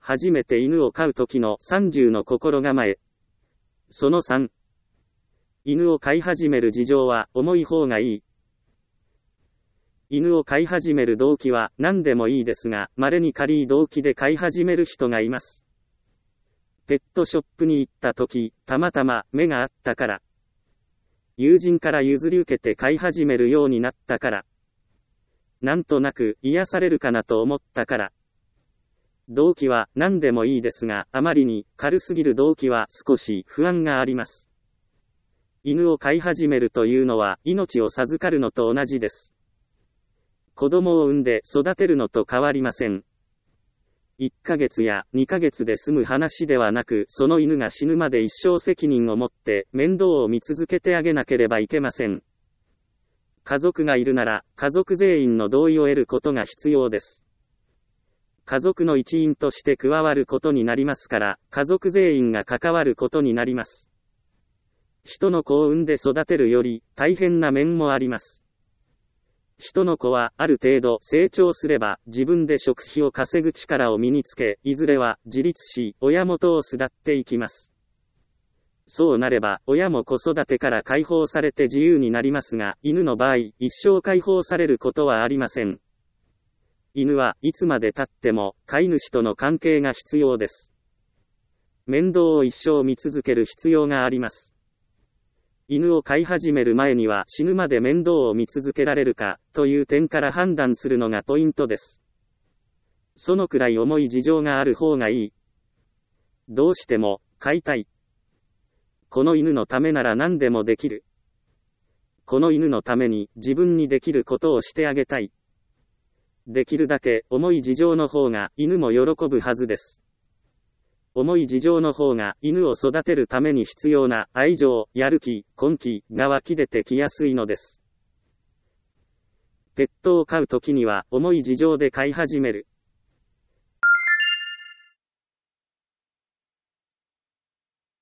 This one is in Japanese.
初めて犬を飼う時の30の心構え。その3。犬を飼い始める事情は重い方がいい。犬を飼い始める動機は何でもいいですが、稀に軽い動機で飼い始める人がいます。ペットショップに行った時、たまたま目があったから。友人から譲り受けて飼い始めるようになったから。なんとなく癒されるかなと思ったから。動機は何でもいいですが、あまりに軽すぎる動機は少し不安があります。犬を飼い始めるというのは命を授かるのと同じです。子供を産んで育てるのと変わりません。1ヶ月や2ヶ月で済む話ではなく、その犬が死ぬまで一生責任を持って面倒を見続けてあげなければいけません。家族がいるなら、家族全員の同意を得ることが必要です。家族の一員として加わることになりますから、家族全員が関わることになります。人の子を産んで育てるより大変な面もあります。人の子はある程度成長すれば自分で食費を稼ぐ力を身につけ、いずれは自立し、親元を巣立っていきます。そうなれば、親も子育てから解放されて自由になりますが、犬の場合、一生解放されることはありません。犬はいつまで経っても飼い主との関係が必要です。面倒を一生見続ける必要があります。犬を飼い始める前には死ぬまで面倒を見続けられるかという点から判断するのがポイントです。そのくらい重い事情がある方がいい。どうしても飼いたい。この犬のためなら何でもできる。この犬のために自分にできることをしてあげたい。できるだけ重い事情の方が犬も喜ぶはずです。重い事情の方が犬を育てるために必要な愛情、やる気、根気が湧き出てきやすいのです。ペットを飼うときには重い事情で飼い始める。